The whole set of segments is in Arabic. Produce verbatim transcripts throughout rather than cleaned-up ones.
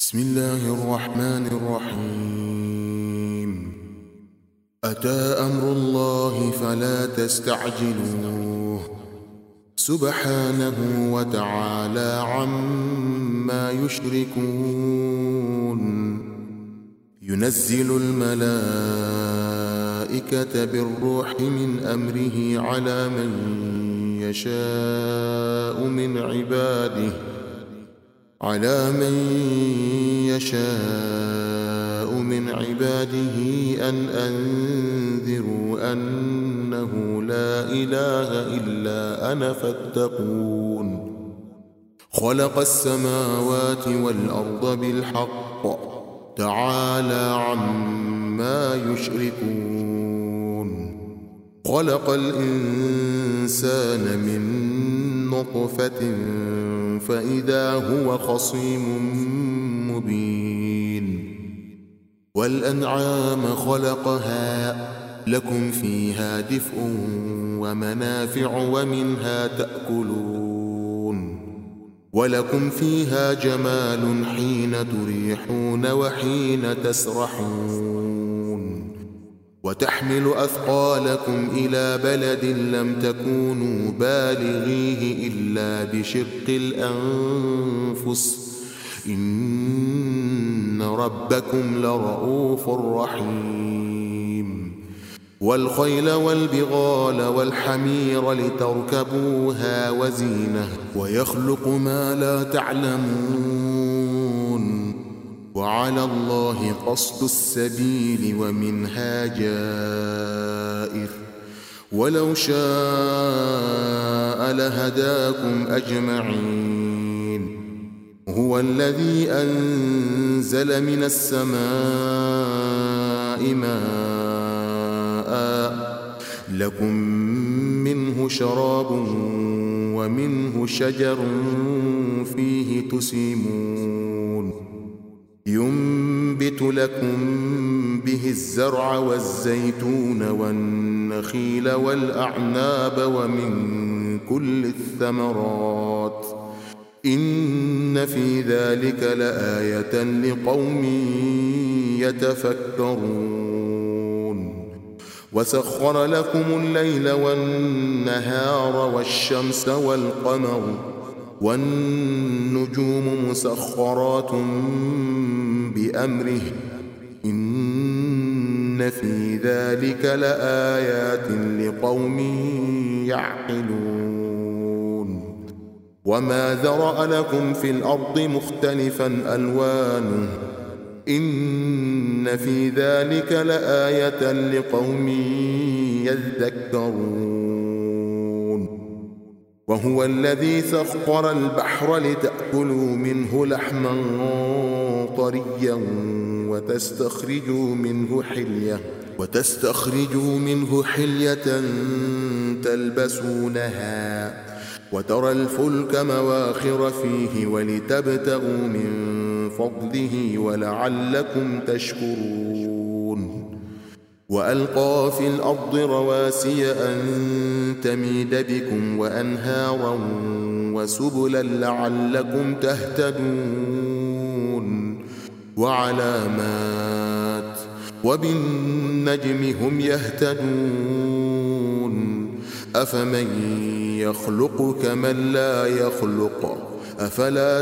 بسم الله الرحمن الرحيم. أتى أمر الله فلا تستعجلوه سبحانه وتعالى عما يشركون. ينزل الملائكة بالروح من أمره على من يشاء من عباده على من يشاء من عباده أن أنذروا أنه لا إله إلا أنا فاتقون. خلق السماوات والأرض بالحق تعالى عما يشركون. خلق الإنسان من نطفة فإذا هو خصيم مبين. والأنعام خلقها لكم فيها دفء ومنافع ومنها تأكلون. ولكم فيها جمال حين تريحون وحين تسرحون. وتحمل أثقالكم إلى بلد لم تكونوا بالغيه إلا بشق الأنفس إن ربكم لرؤوف رحيم. والخيل والبغال والحمير لتركبوها وزينة ويخلق ما لا تعلمون. وعلى الله قصد السبيل ومنها جائر ولو شاء لهداكم أجمعين. هو الذي أنزل من السماء ماء لكم منه شراب ومنه شجر فيه تسيمون. ينبت لكم به الزرع والزيتون والنخيل والأعناب ومن كل الثمرات إن في ذلك لآية لقوم يتفكرون. وسخر لكم الليل والنهار والشمس والقمر والنجوم مسخرات بأمره إن في ذلك لآيات لقوم يعقلون. وما ذرأ لكم في الأرض مختلفا ألوانه إن في ذلك لآية لقوم يذكرون. وهو الذي سخر البحر لتأكلوا منه لحما طريا وتستخرجوا منه حلية وتستخرجوا منه حلية تلبسونها وترى الفلك مواخر فيه ولتبتغوا من فضله ولعلكم تشكرون. وألقى في الأرض رواسي أن تميد بكم وأنهارا وسبلا لعلكم تهتدون. وعلامات وبالنجم هم يهتدون. أفمن يخلق كمن لا يخلق أفلا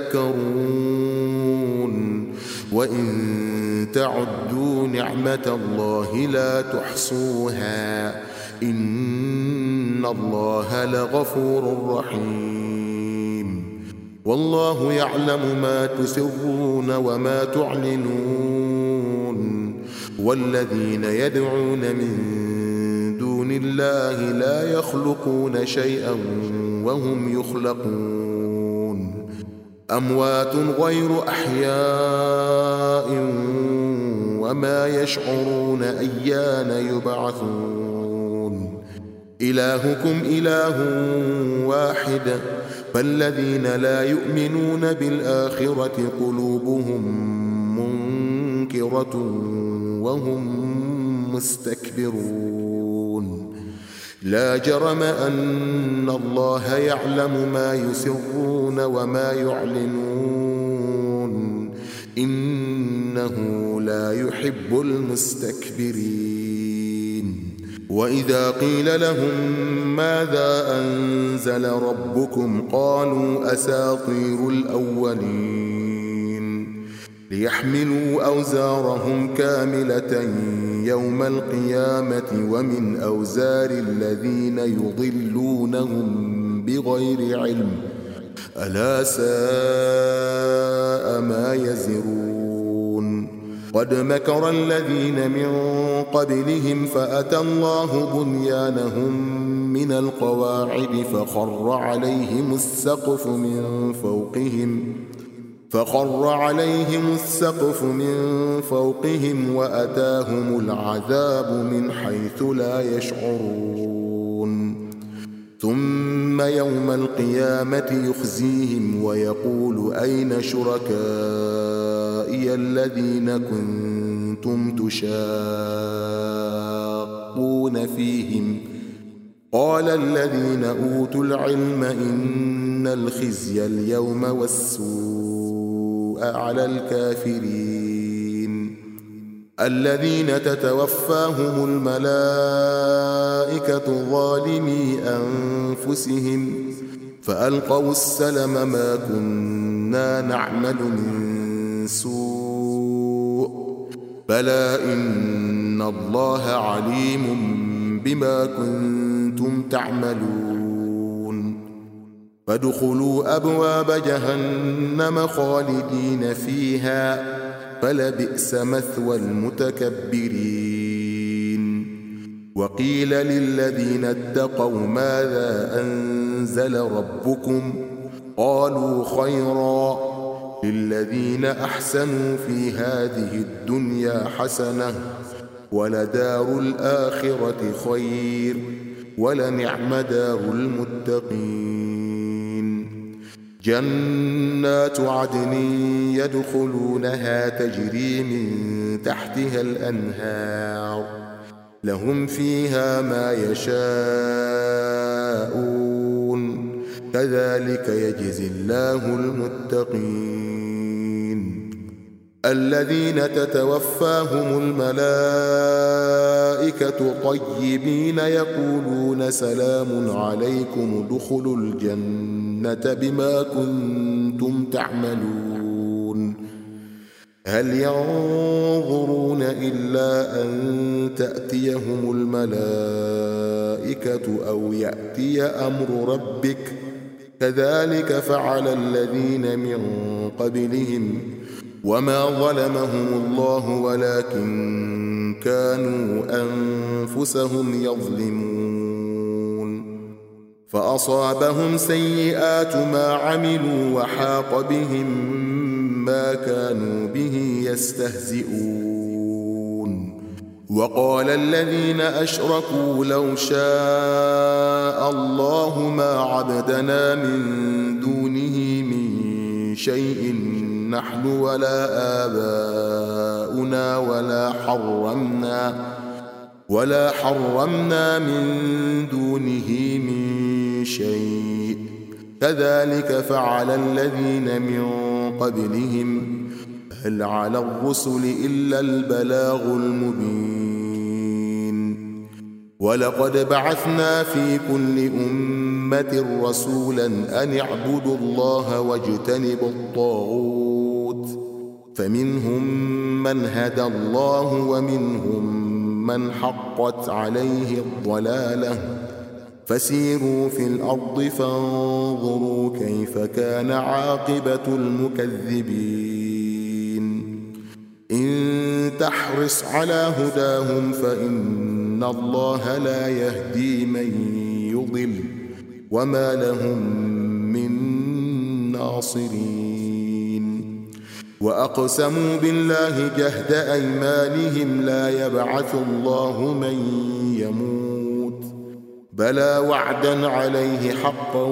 تذكرون. وإن تعدوا نعمة الله لا تحصوها إن الله لغفور رحيم. والله يعلم ما تسرون وما تعلنون. والذين يدعون من دون الله لا يخلقون شيئا وهم يخلقون. أموات غير أحياء وما يشعرون أيان يبعثون. إلهكم إله واحد فالذين لا يؤمنون بالآخرة قلوبهم منكرة وهم مستكبرون. لا جرم أن الله يعلم ما يسرون وما يعلنون إنه لا يحب المستكبرين. وإذا قيل لهم ماذا أنزل ربكم قالوا أساطير الأولين ليحملوا أوزارهم كاملة يوم القيامة ومن أوزار الذين يضلونهم بغير علم ألا ساء ما يزرون. قد مكر الذين من قبلهم فأتى الله بنيانهم من القواعد فخر عليهم السقف من فوقهم فخر عليهم السقف من فوقهم وأتاهم العذاب من حيث لا يشعرون. ثم يوم القيامة يخزيهم ويقول أين شركائي الذين كنتم تشاقون فيهم قال الذين أوتوا العلم إن الخزي اليوم والسوء على الكافرين الذين تتوفاهم الملائكة ظالمي أنفسهم فألقوا السلم ما كنا نعمل من سوء بلى إن الله عليم بما كنتم تعملون. فادخلوا أبواب جهنم خالدين فيها فلبئس مثوى المتكبرين. وقيل للذين اتقوا ماذا أنزل ربكم قالوا خيرا للذين أحسنوا في هذه الدنيا حسنة ولدار الآخرة خير ولنعم دار المتقين. جنات عدن يدخلونها تجري من تحتها الأنهار لهم فيها ما يشاءون كذلك يجزي الله المتقين. الذين تتوفاهم الملائكة طيبين يقولون سلام عليكم ادخلوا الجنة بما كنتم تعملون. هل ينظرون إلا أن تأتيهم الملائكة أو يأتي أمر ربك كذلك فعل الذين من قبلهم وما ظلمهم الله ولكن كانوا أنفسهم يظلمون. فأصابهم سيئات ما عملوا وحاق بهم ما كانوا به يستهزئون. وقال الذين أشركوا لو شاء الله ما عبدنا من دونه من شيء نحن ولا آباؤنا ولا حرمنا ولا حرمنا من دونه من شيء كذلك فعل الذين من قبلهم هل على الرسل إلا البلاغ المبين. ولقد بعثنا في كل أمة رسولا أن اعبدوا الله واجتنبوا الطاغوت فمنهم من هدى الله ومنهم من حقت عليه الضلالة فسيروا في الأرض فانظروا كيف كان عاقبة المكذبين. إن تحرص على هداهم فإن الله لا يهدي من يضل وما لهم من ناصرين. وأقسموا بالله جهد أيمانهم لا يبعث الله من يموت بلى وعدا عليه حقا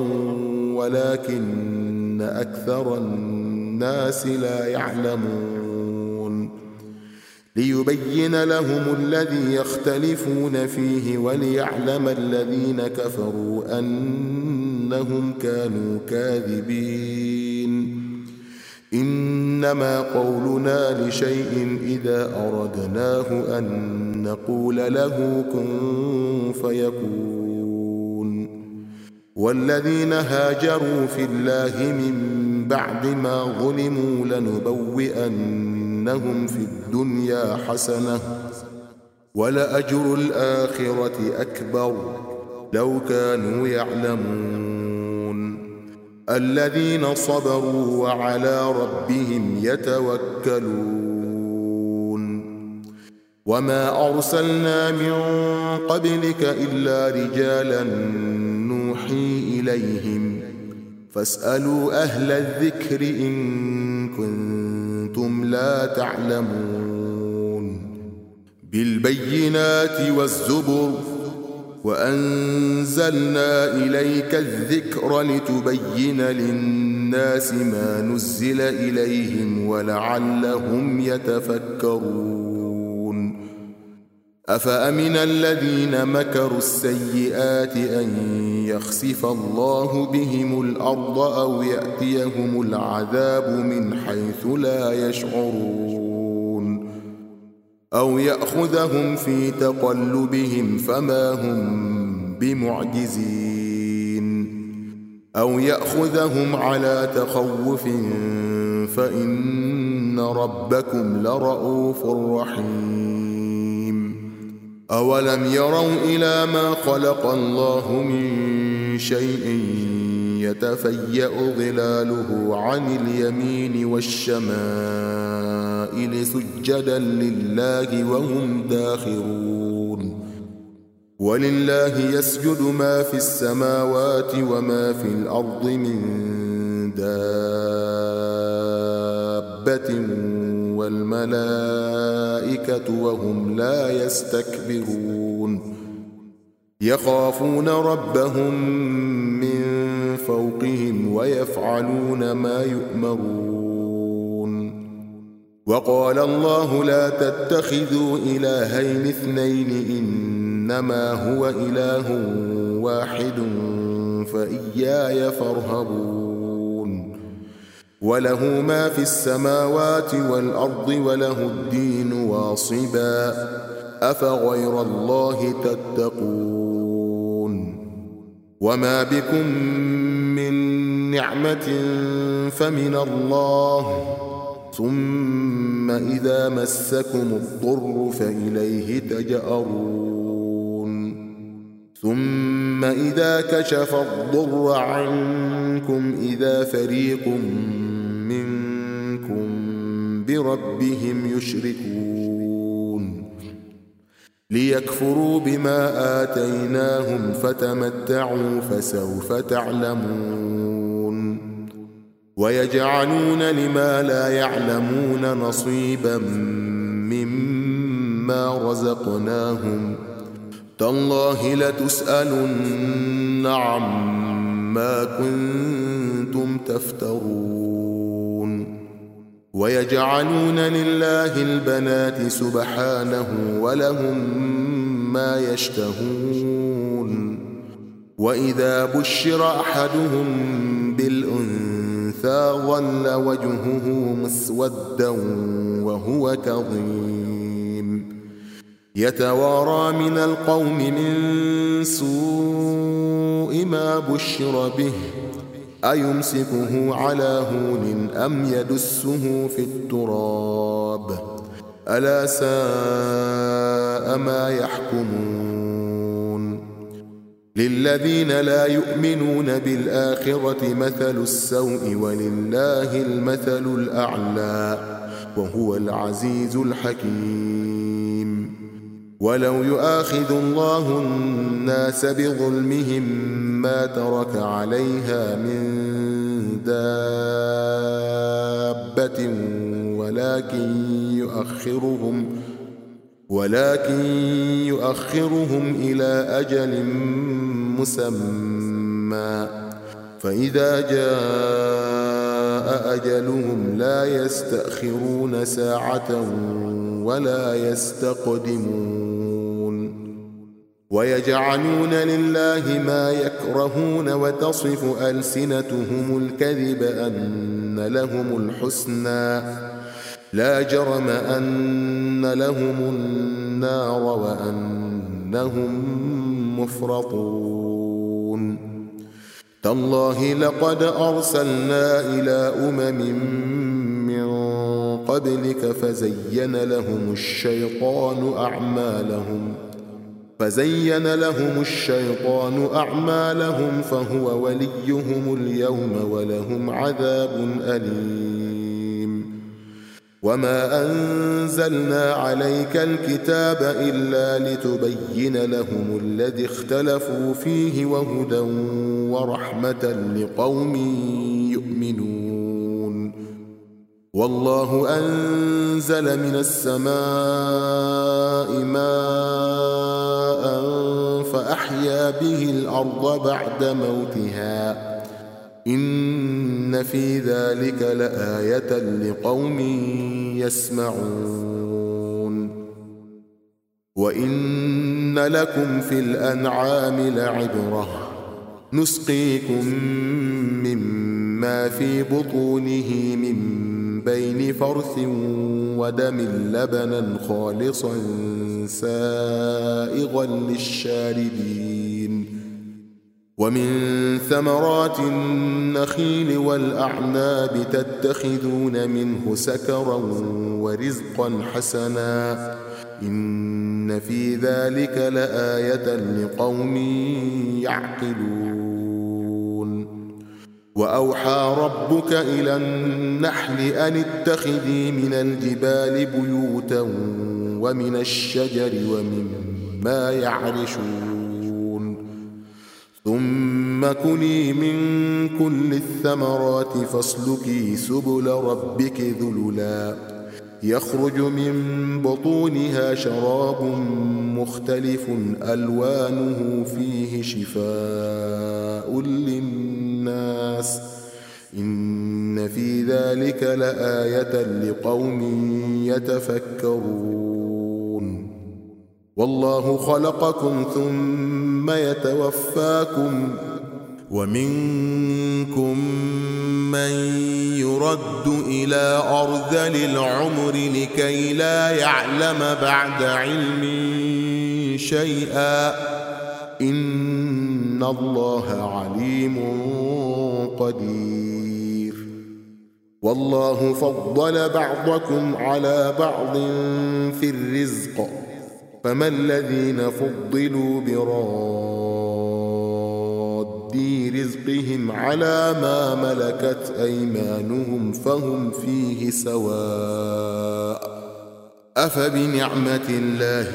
ولكن أكثر الناس لا يعلمون. ليبين لهم الذي يختلفون فيه وليعلم الذين كفروا أنهم كانوا كاذبين. إنما قولنا لشيء إذا أردناه أن نقول له كن فيكون. والذين هاجروا في الله من بعد ما ظلموا لنبوئنهم في الدنيا حسنة ولأجر الآخرة أكبر لو كانوا يعلمون. الذين صبروا وعلى ربهم يتوكلون. وما أرسلنا من قبلك إلا رجالا نوحي إليهم فاسألوا أهل الذكر إن كنتم لا تعلمون. بالبينات والزبر وأنزلنا إليك الذكر لتبين للناس ما نزل إليهم ولعلهم يتفكرون. أفأمن الذين مكروا السيئات أن يخسف الله بهم الأرض أو يأتيهم العذاب من حيث لا يشعرون أو يأخذهم في تقلبهم فما هم بمعجزين أو يأخذهم على تخوف فإن ربكم لرؤوف رحيم. أولم يروا إلى ما خلق الله من شيء يتفيأ ظلاله عن اليمين والشمائل سجدا لله وهم داخرون. ولله يسجد ما في السماوات وما في الأرض من دابة والملائكة وهم لا يستكبرون. يخافون ربهم من فوقهم ويفعلون ما يؤمرون. وقال الله لا تتخذوا إلهين اثنين إنما هو إله واحد فإياي فارهبون. وله ما في السماوات والأرض وله الدين واصبا أفغير الله تتقون. وما بكم من نعمة فمن الله ثم إذا مسكم الضر فإليه تجأرون. ثم إذا كشف الضر عنكم إذا فريق منكم بربهم يشركون. ليكفروا بما آتيناهم فتمتعوا فسوف تعلمون. ويجعلون لما لا يعلمون نصيبا مما رزقناهم تالله لتسألن عما كنتم تفترون. ويجعلون لله البنات سبحانه ولهم ما يشتهون. وإذا بشر أحدهم بالأنثى ظل وجهه مسودا وهو كظيم يتوارى من القوم من سوء ما بشر به أيمسكه على هون أم يدسه في التراب ألا ساء ما يحكمون. للذين لا يؤمنون بالآخرة مثل السوء ولله المثل الأعلى وهو العزيز الحكيم. ولو يؤاخذ الله الناس بظلمهم ما ترك عليها من دابة ولكن يؤخرهم ولكن يؤخرهم إلى أجل مسمى فإذا جاء أجلهم لا يستأخرون ساعة ولا يستقدمون. ويجعلون لله ما يكرهون وتصف ألسنتهم الكذب أن أن لهم الحسنى لا جرم أن لهم النار وأنهم مفرطون تالله لقد أرسلنا إلى أمم من قبلك فزين لهم الشيطان أعمالهم فزين لهم الشيطان أعمالهم فهو وليهم اليوم ولهم عذاب أليم وما أنزلنا عليك الكتاب إلا لتبين لهم الذي اختلفوا فيه وهدى ورحمة لقوم يؤمنون والله أنزل من السماء ماء فأحيا به الأرض بعد موتها إن في ذلك لآية لقوم يسمعون وإن لكم في الأنعام لعبرة نسقيكم مما في بطونه من بين فرث ودم لبنا خالصا سائغا للشاربين ومن ثمرات النخيل والأعناب تتخذون منه سكرا ورزقا حسنا إن في ذلك لآية لقوم يعقلون وأوحى ربك إلى النحل أن اتخذي من الجبال بيوتا ومن الشجر ومما يعرشون ثم كلي من كل الثمرات فاسلكي سبل ربك ذللا يخرج من بطونها شراب مختلف ألوانه فيه شفاء للناس إن في ذلك لآية لقوم يتفكرون والله خلقكم ثم يتوفاكم ومنكم من يرد إلى أرذل العمر لكي لا يعلم بعد علم شيئا إن الله عليم قدير والله فضل بعضكم على بعض في الرزق فما الذين فضلوا براد رزقهم على ما ملكت أيمانهم فهم فيه سواء أفبنعمة الله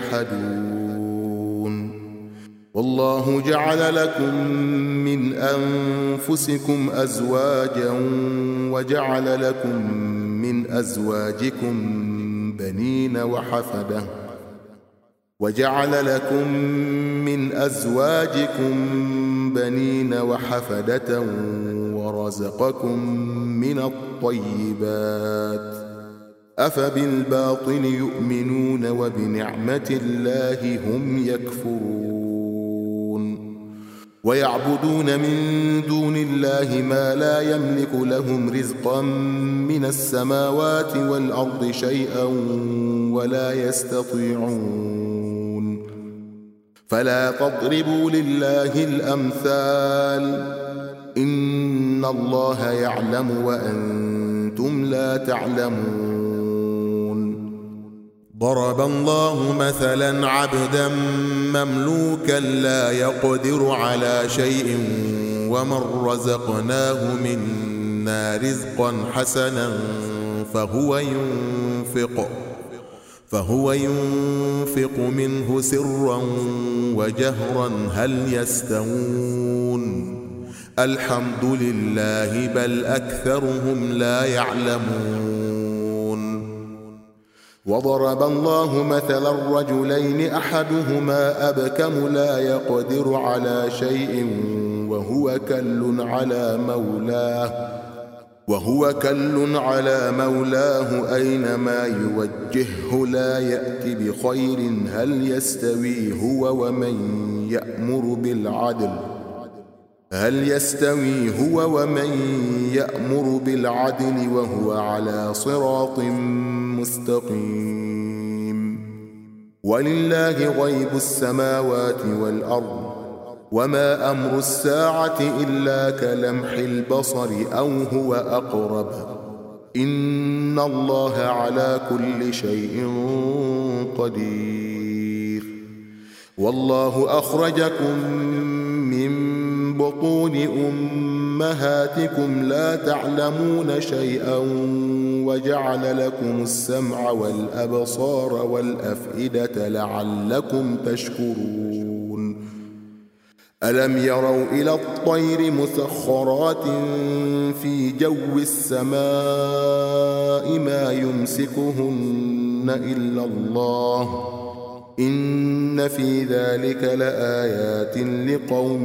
يجحدون والله جعل لكم من أنفسكم أزواجا وجعل لكم من أزواجكم بنين وحفدة وجعل لكم من أزواجكم بنين وحفدة ورزقكم من الطيبات أفبالباطل يؤمنون وبنعمة الله هم يكفرون ويعبدون من دون الله ما لا يملك لهم رزقا من السماوات والأرض شيئا ولا يستطيعون فلا تضربوا لله الأمثال إن الله يعلم وأنتم لا تعلمون ضرب الله مثلا عبدا مملوكا لا يقدر على شيء ومن رزقناه منا رزقا حسنا فهو ينفق فهو ينفق منه سرا وجهرا هل يستوون الحمد لله بل أكثرهم لا يعلمون وضرب الله مثلا رجلين أحدهما أبكم لا يقدر على شيء وهو كل على مولاه وهو كل على مولاه أينما يوجهه لا يأتي بخير هل يستوي هو ومن يأمر بالعدل هل يستوي هو ومن يأمر بالعدل وهو على صراط مستقيم؟ ولله غيب السماوات والأرض وما أمر الساعة إلا كلمح البصر أو هو أقرب إن الله على كل شيء قدير. والله أخرجكم من بطون أمهاتكم لا تعلمون شيئا وجعل لكم السمع والأبصار والأفئدة لعلكم تشكرون. ألم يروا إلى الطير مسخرات في جو السماء ما يمسكهن إلا الله إن في ذلك لآيات لقوم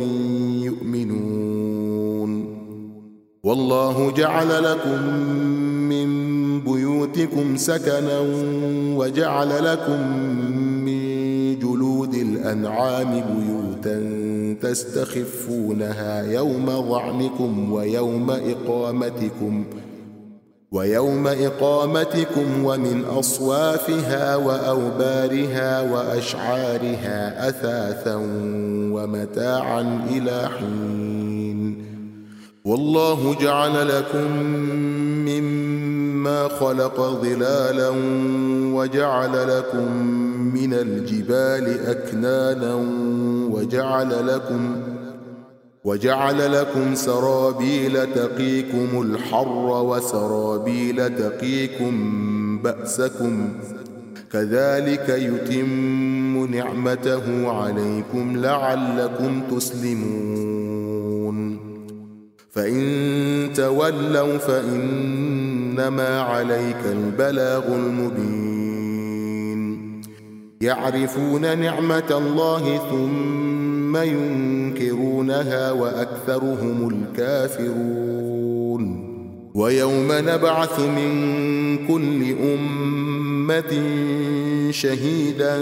يؤمنون. والله جعل لكم من بيوتكم سكنا وجعل لكم من جلود الأنعام بيوتا تستخفونها يوم ظعنكم ويوم إقامتكم ويوم إقامتكم ومن أصوافها وأوبارها وأشعارها أثاثا ومتاعا إلى حين. والله جعل لكم مما خلق ظلالا وجعل لكم من الجبال أكنانا وجعل لكم وجعل لكم سرابيل تقيكم الحر وسرابيل تقيكم بأسكم كذلك يتم نعمته عليكم لعلكم تسلمون. فإن تولوا فإنما عليك البلاغ المبين. يعرفون نعمة الله ثم ينكرونها وأكثرهم الكافرون. ويوم نبعث من كل أمة شهيدا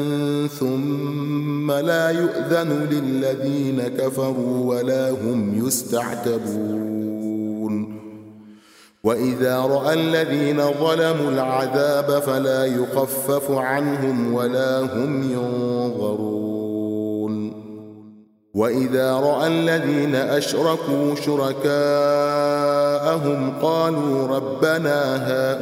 ثم لا يؤذن للذين كفروا ولا هم يستعتبون. وإذا رأى الذين ظلموا العذاب فلا يخفف عنهم ولا هم ينظرون. وإذا رأى الذين أشركوا شركاءهم قالوا ربنا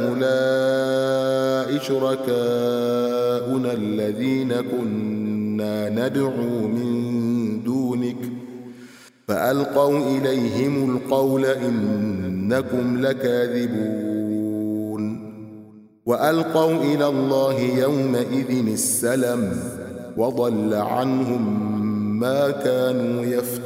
هؤلاء شركاؤنا الذين كنا ندعو من دونك فألقوا إليهم القول إنكم لكاذبون. وألقوا إلى الله يومئذ السلم وضل عنهم ما كانوا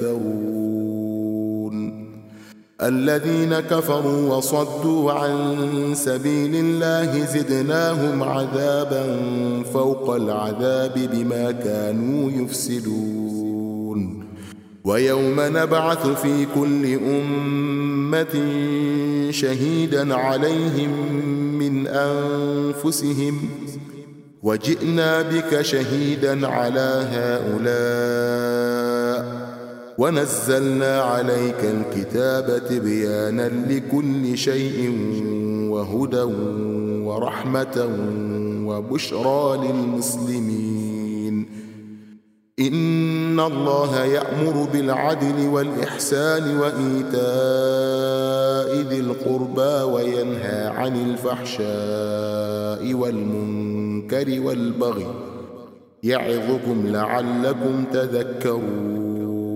يفترون. الذين كفروا وصدوا عن سبيل الله زدناهم عذابا فوق العذاب بما كانوا يفسدون. ويوم نبعث في كل أمة شهيدا عليهم من أنفسهم وجئنا بك شهيدا على هؤلاء ونزلنا عليك الكتاب تبيانا لكل شيء وهدى ورحمة وبشرى للمسلمين. إن الله يأمر بالعدل والإحسان وإيتاء ذي القربى وينهى عن الفحشاء والمنكر والبغي يعظكم لعلكم تذكرون.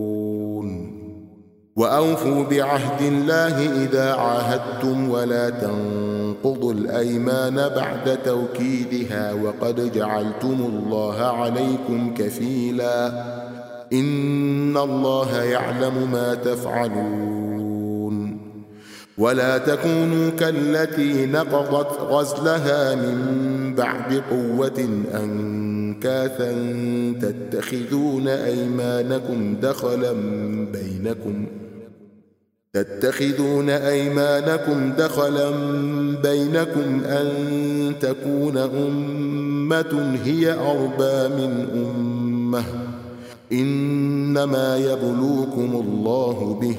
وأوفوا بعهد الله إذا عاهدتم ولا تنقضوا الأيمان بعد توكيدها وقد جعلتم الله عليكم كفيلا إن الله يعلم ما تفعلون. ولا تكونوا كالتي نقضت غزلها من بعد قوة أنكاثا تتخذون أيمانكم دخلا بينكم تتخذون أيمانكم دخلا بينكم أن تكون أمة هي أربى من أمة إنما يبلوكم الله به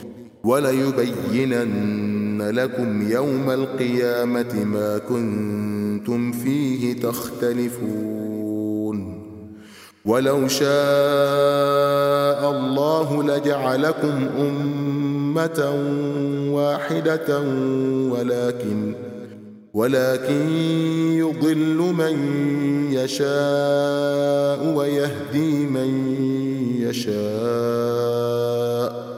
وليبينن لكم يوم القيامة ما كنتم فيه تختلفون ولو شاء الله لجعلكم أمة واحدة ولكن ولكن يضل من يشاء ويهدي من يشاء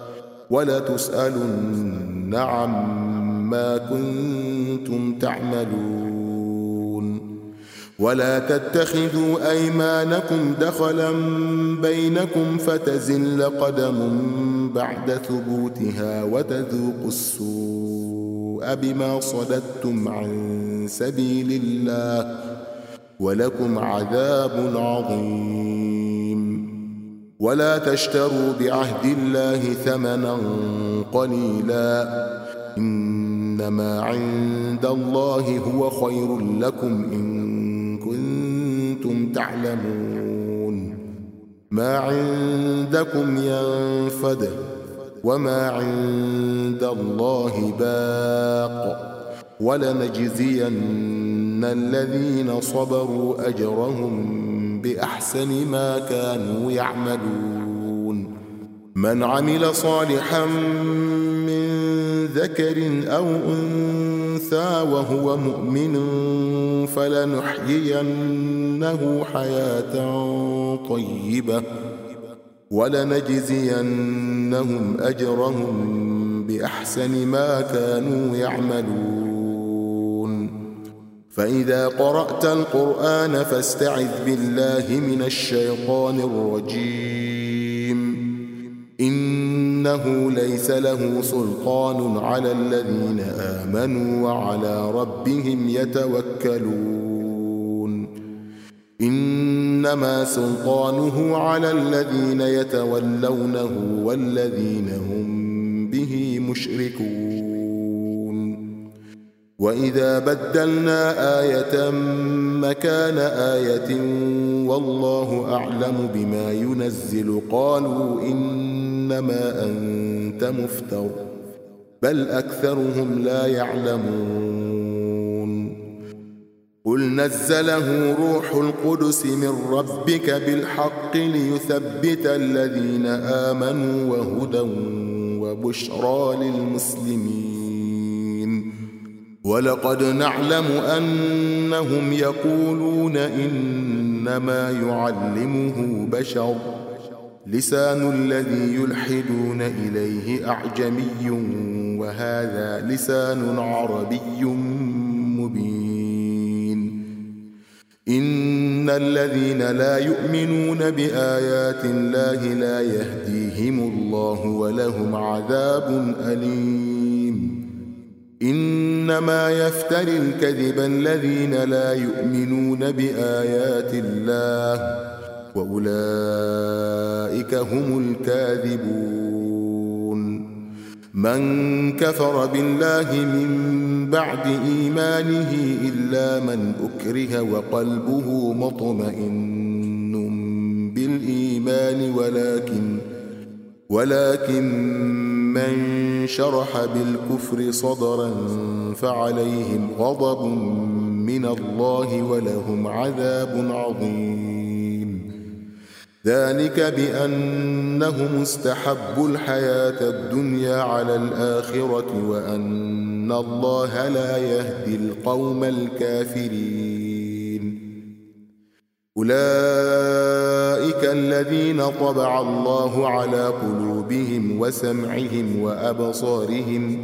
ولتسألن عما كنتم تعملون ولا تتخذوا أيمانكم دخلا بينكم فتزل قدم بعد ثبوتها وتذوقوا السوء بما صددتم عن سبيل الله ولكم عذاب عظيم ولا تشتروا بعهد الله ثمنا قليلا إنما عند الله هو خير لكم إن كنتم تعلمون ما عندكم ينفد وما عند الله باق ولنجزين الذين صبروا أجرهم بأحسن ما كانوا يعملون من عمل صالحا من ذكر أو أنثى وهو مؤمن فلنحيينه حياة طيبة ولنجزينهم أجرهم بأحسن ما كانوا يعملون فإذا قرأت القرآن فاستعذ بالله من الشيطان الرجيم إنه ليس له سلطان على الذين آمنوا وعلى ربهم يتوكلون إنما سلطانه على الذين يتولونه والذين هم به مشركون وإذا بدلنا آية مكان آية والله أعلم بما ينزل قالوا إنما أنت مفتر بل أكثرهم لا يعلمون قل نزله روح القدس من ربك بالحق ليثبت الذين آمنوا وهدى وبشرى للمسلمين ولقد نعلم أنهم يقولون إنما يعلمه بشر لسان الذي يلحدون إليه أعجمي وهذا لسان عربي مبين إن الذين لا يؤمنون بآيات الله لا يهديهم الله ولهم عذاب أليم إنما يفتري الكذب الذين لا يؤمنون بآيات الله وأولئك هم الكاذبون من كفر بالله من بعد إيمانه إلا من أكره وقلبه مطمئن بالإيمان ولكن ولكن من شرح بالكفر صدرا فعليهم غضب من الله ولهم عذاب عظيم ذلك بأنهم استحبوا الحياة الدنيا على الآخرة وأن الله لا يهدي القوم الكافرين أولئك الذين طبع الله على قلوبهم وسمعهم وأبصارهم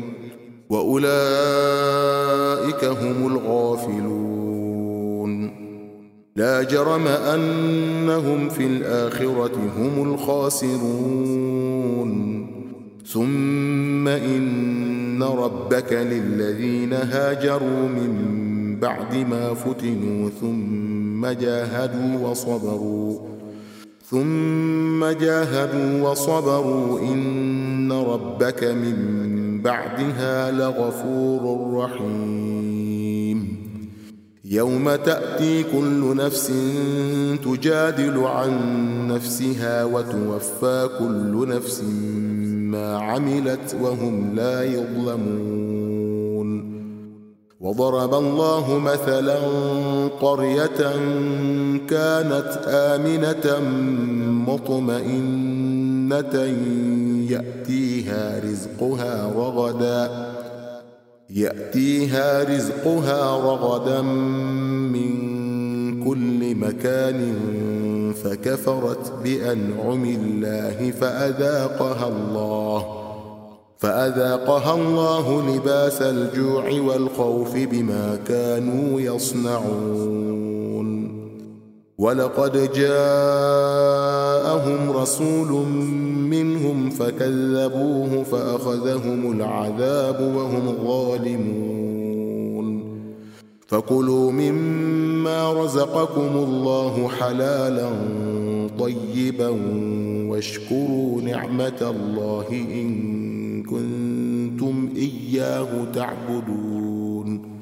وأولئك هم الغافلون لا جرم أنهم في الآخرة هم الخاسرون ثم إن ربك للذين هاجروا من بعد ما فتنوا ثم جاهدوا وصبروا ثم جاهدوا وصبروا إن ربك من بعدها لغفور رحيم يوم تأتي كل نفس تجادل عن نفسها وتوفى كل نفس ما عملت وهم لا يظلمون. وضرب الله مثلا قرية كانت آمنة مطمئنة يأتيها رزقها رغدا يأتيها رزقها رغدا من كل مكان فكفرت بأنعم الله فأذاقها الله فأذاقها الله لباس الجوع والخوف بما كانوا يصنعون. ولقد جاءهم رسول منهم فكذبوه فأخذهم العذاب وهم ظالمون. فكلوا مما رزقكم الله حلالا طيبا واشكروا نعمة الله إن كنتم إياه تعبدون.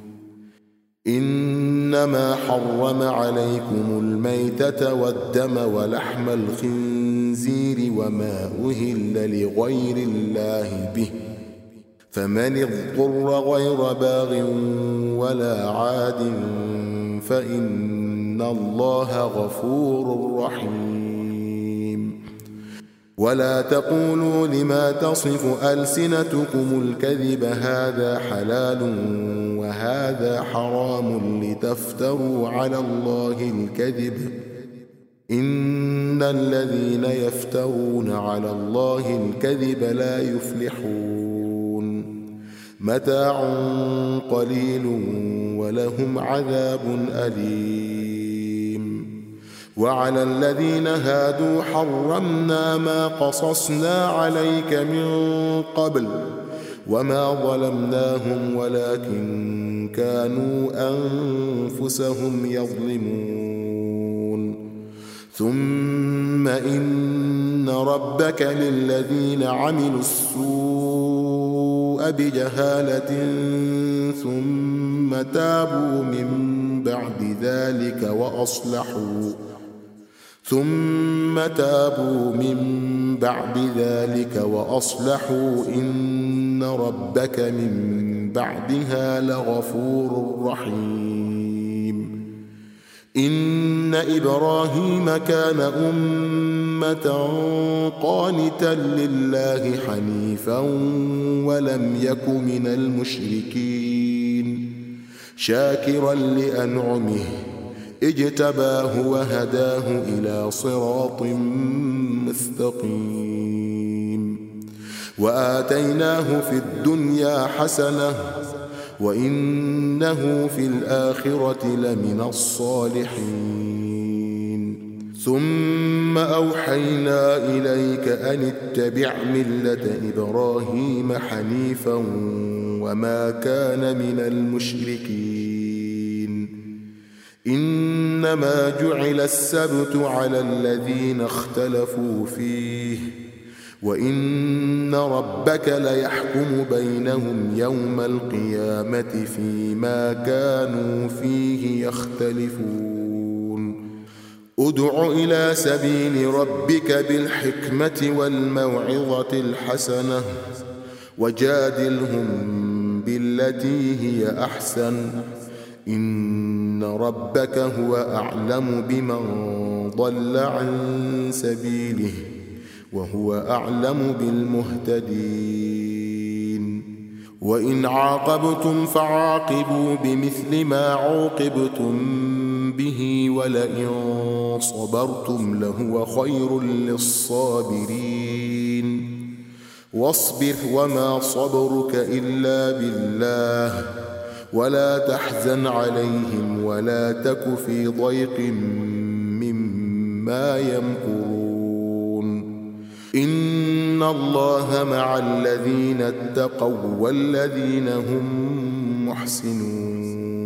إنما حرم عليكم الميتة والدم ولحم الخنزير وما أهل لغير الله به، فمن اضطر غير باغ ولا عاد فإن الله غفور رحيم. ولا تقولوا لما تصف ألسنتكم الكذب هذا حلال وهذا حرام لتفتروا على الله الكذب، إن الذين يفترون على الله الكذب لا يفلحون. متاع قليل ولهم عذاب أليم. وعلى الذين هادوا حرمنا ما قصصنا عليك من قبل وما ظلمناهم ولكن كانوا أنفسهم يظلمون. ثم إن ربك للذين عملوا السوء بجهالة ثم تابوا من بعد ذلك وأصلحوا ثم تابوا من بعد ذلك وأصلحوا إن ربك من بعدها لغفور رحيم. إن إبراهيم كان أمة قانتا لله حنيفا ولم يك من المشركين شاكرا لأنعمه اجتباه وهداه إلى صراط مستقيم. وآتيناه في الدنيا حسنة وإنه في الآخرة لمن الصالحين. ثم أوحينا إليك أن اتبع ملة إبراهيم حنيفا وما كان من المشركين. إنما جعل السبت على الذين اختلفوا فيه وإن ربك ليحكم بينهم يوم القيامة فيما كانوا فيه يختلفون. ادع إلى سبيل ربك بالحكمة والموعظة الحسنة وجادلهم بالتي هي أحسن إن ربك هو أعلم بمن ضل عن سبيله وهو أعلم بالمهتدين. وإن عاقبتم فعاقبوا بمثل ما عوقبتم به ولئن صبرتم لهو خير للصابرين. واصبر وما صبرك إلا بالله ولا تحزن عليهم ولا تك في ضيق مما يمكرون. إن الله مع الذين اتقوا والذين هم محسنون.